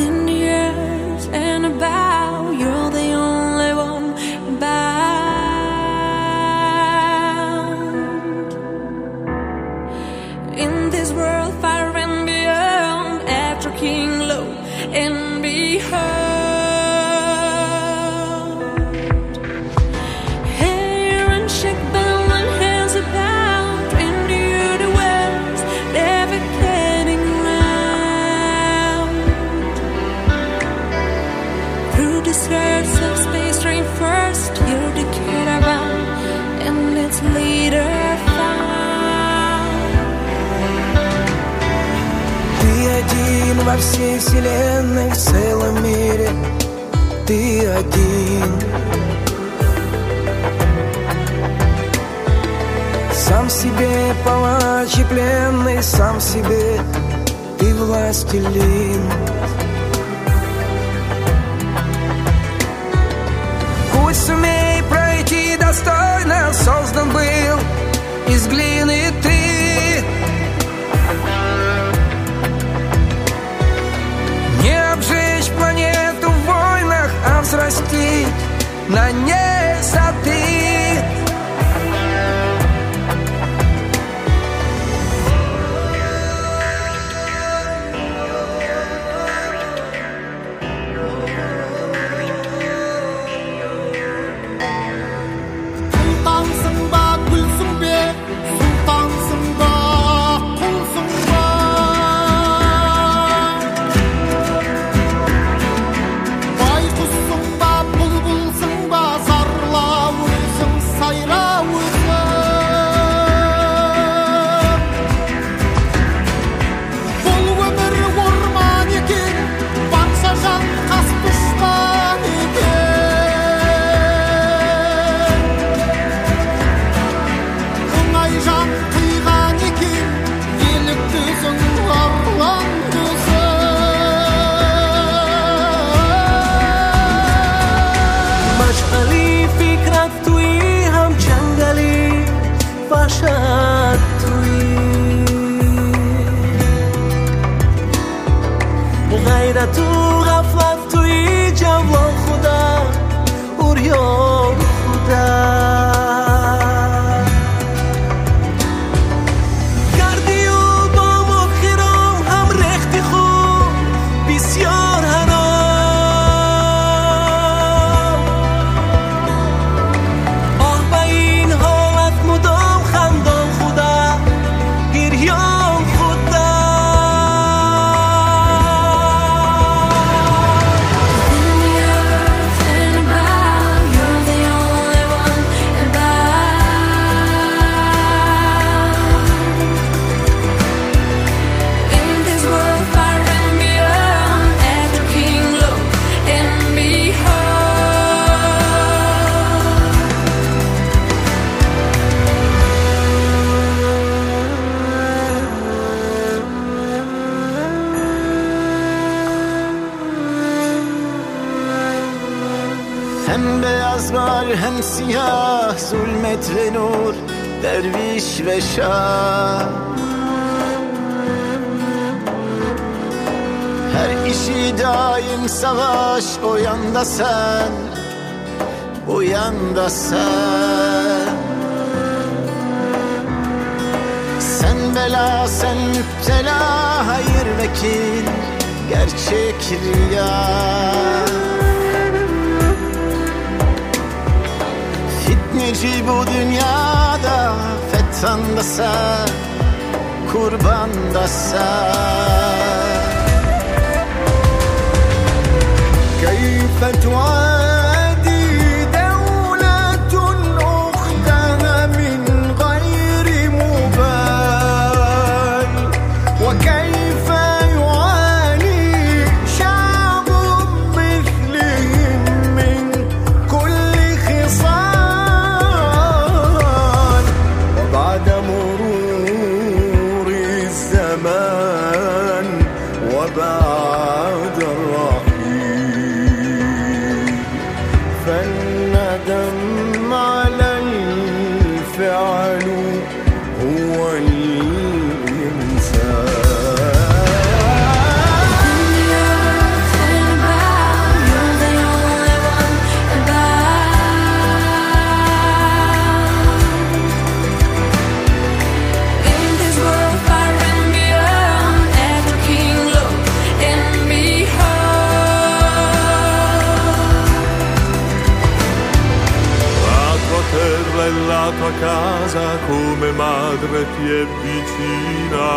in the earth and about, you're the only one bound. In this world far and beyond, after King Low and behold. Во всей вселенной, в целом мире ты один. Сам себе палач и пленный, сам себе ты властелин. Путь сумей пройти достойно, создан был из глины ты. Не обжечь планету в войнах, а взрастить на ней сады. غیرتو غفلت توی جوان خدا اوریان خدا کردی و با مخیرام هم رختی خوب بسیار حرام آه با این حالت مدام خندان خدا گریان خدا hem beyaz var hem siyah, zulmet ve nur, derviş ve şah. Her işi daim savaş, o yanda sen, bu yanda sen. Sen bela, sen müptela, hayır vekil, gerçek riya. Fitneci bu dünyada, fettan da sen, kurban da sen. Keyfe tuadi devletun ukhtaha min gayri mubal, ve keyfe yuani şa'bun mithlihim min kulli khisal, ve ba'da mururi zaman, ve ba'da فالندم على الفعل هو الإمساك casa come madre ti è vicina.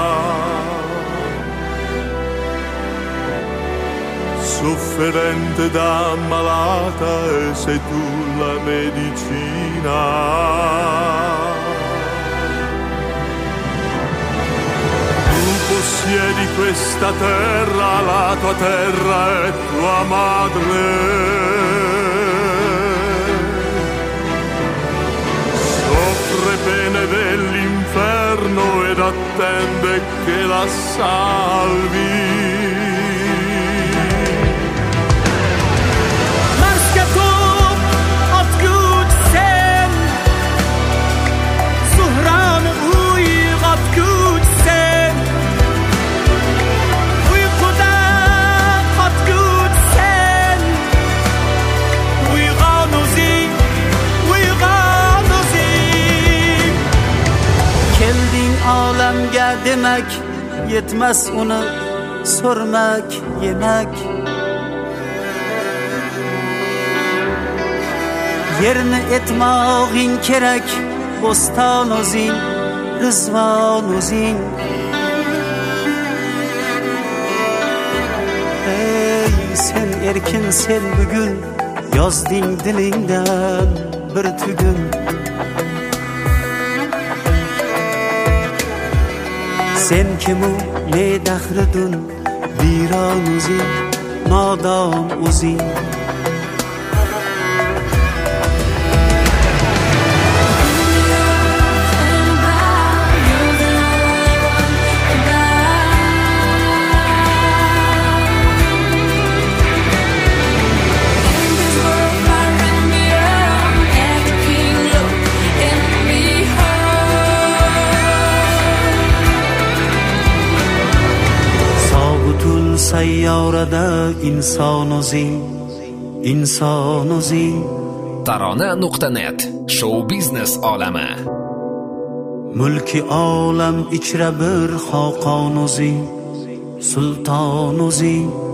Sofferente da ammalata e sei tu la medicina. Tu possiedi questa terra, la tua terra è tua madre. Soffre pene dell'inferno ed attende che la salvi. Olamga demak yetmas uni so'rmak yemak. Yerni etmog'ing kerak bo'ston o'zing rizvon o'zing. Ey sen erkin sen bugun yozding dilingdan bir tugun. Sen kimu ne daxridun viron o'zing nodon o'zing. Sayyorada inson o'zing, inson o'zing. Tarona.net show biznes olami. Mulki olam ichra bir xoqon o'zing, sulton o'zing.